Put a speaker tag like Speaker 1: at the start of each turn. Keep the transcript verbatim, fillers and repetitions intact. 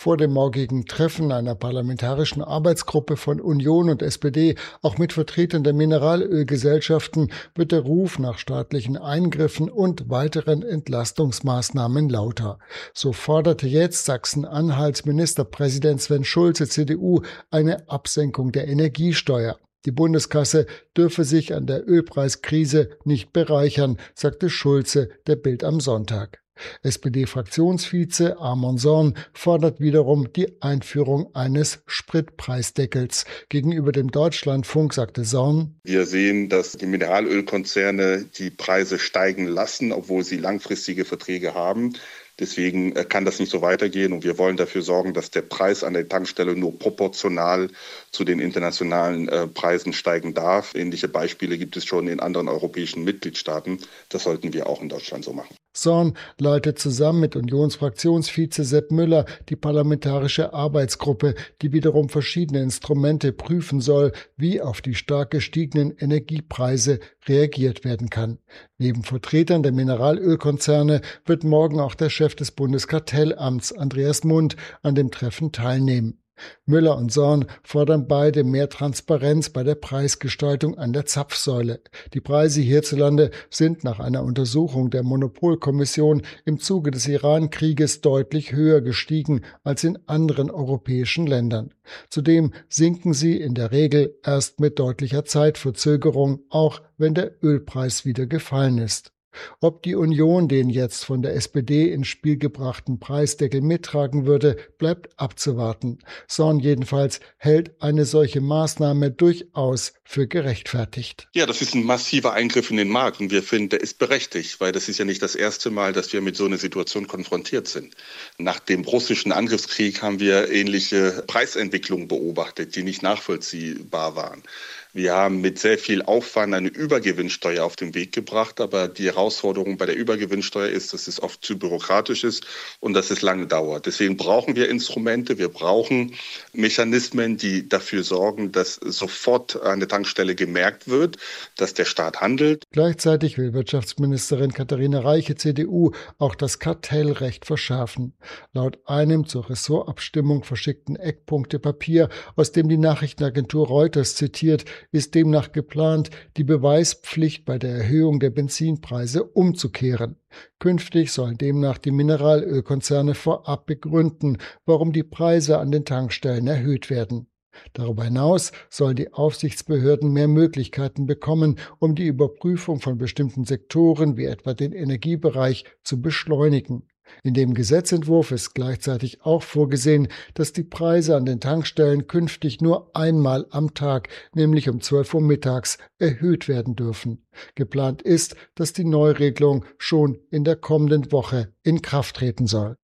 Speaker 1: Vor dem morgigen Treffen einer parlamentarischen Arbeitsgruppe von Union und S P D, auch mit Vertretern der Mineralölgesellschaften, wird der Ruf nach staatlichen Eingriffen und weiteren Entlastungsmaßnahmen lauter. So forderte jetzt Sachsen-Anhalts Ministerpräsident Sven Schulze, C D U, eine Absenkung der Energiesteuer. Die Bundeskasse dürfe sich an der Ölpreiskrise nicht bereichern, sagte Schulze der Bild am Sonntag. S P D-Fraktionsvize Arman Sorn fordert wiederum die Einführung eines Spritpreisdeckels. Gegenüber dem Deutschlandfunk sagte Sorn:
Speaker 2: Wir sehen, dass die Mineralölkonzerne die Preise steigen lassen, obwohl sie langfristige Verträge haben. Deswegen kann das nicht so weitergehen und wir wollen dafür sorgen, dass der Preis an der Tankstelle nur proportional zu den internationalen äh, Preisen steigen darf. Ähnliche Beispiele gibt es schon in anderen europäischen Mitgliedstaaten. Das sollten wir auch in Deutschland so machen.
Speaker 1: Sorn leitet zusammen mit Unionsfraktionsvize Sepp Müller die parlamentarische Arbeitsgruppe, die wiederum verschiedene Instrumente prüfen soll, wie auf die stark gestiegenen Energiepreise reagiert werden kann. Neben Vertretern der Mineralölkonzerne wird morgen auch der Chef des Bundeskartellamts, Andreas Mund, an dem Treffen teilnehmen. Müller und Sorn fordern beide mehr Transparenz bei der Preisgestaltung an der Zapfsäule. Die Preise hierzulande sind nach einer Untersuchung der Monopolkommission im Zuge des Iran-Krieges deutlich höher gestiegen als in anderen europäischen Ländern. Zudem sinken sie in der Regel erst mit deutlicher Zeitverzögerung, auch wenn der Ölpreis wieder gefallen ist. Ob die Union den jetzt von der S P D ins Spiel gebrachten Preisdeckel mittragen würde, bleibt abzuwarten. Sorn jedenfalls hält eine solche Maßnahme durchaus für gerechtfertigt.
Speaker 2: Ja, das ist ein massiver Eingriff in den Markt und wir finden, der ist berechtigt, weil das ist ja nicht das erste Mal, dass wir mit so einer Situation konfrontiert sind. Nach dem russischen Angriffskrieg haben wir ähnliche Preisentwicklungen beobachtet, die nicht nachvollziehbar waren. Wir haben mit sehr viel Aufwand eine Übergewinnsteuer auf den Weg gebracht, aber die Herausforderung bei der Übergewinnsteuer ist, dass es oft zu bürokratisch ist und dass es lange dauert. Deswegen brauchen wir Instrumente, wir brauchen Mechanismen, die dafür sorgen, dass sofort an der Tankstelle gemerkt wird, dass der Staat handelt.
Speaker 1: Gleichzeitig will Wirtschaftsministerin Katharina Reiche, C D U, auch das Kartellrecht verschärfen. Laut einem zur Ressortabstimmung verschickten Eckpunktepapier, aus dem die Nachrichtenagentur Reuters zitiert, ist demnach geplant, die Beweispflicht bei der Erhöhung der Benzinpreise umzukehren. Künftig sollen demnach die Mineralölkonzerne vorab begründen, warum die Preise an den Tankstellen erhöht werden. Darüber hinaus sollen die Aufsichtsbehörden mehr Möglichkeiten bekommen, um die Überprüfung von bestimmten Sektoren wie etwa den Energiebereich zu beschleunigen. In dem Gesetzentwurf ist gleichzeitig auch vorgesehen, dass die Preise an den Tankstellen künftig nur einmal am Tag, nämlich um zwölf Uhr mittags, erhöht werden dürfen. Geplant ist, dass die Neuregelung schon in der kommenden Woche in Kraft treten soll.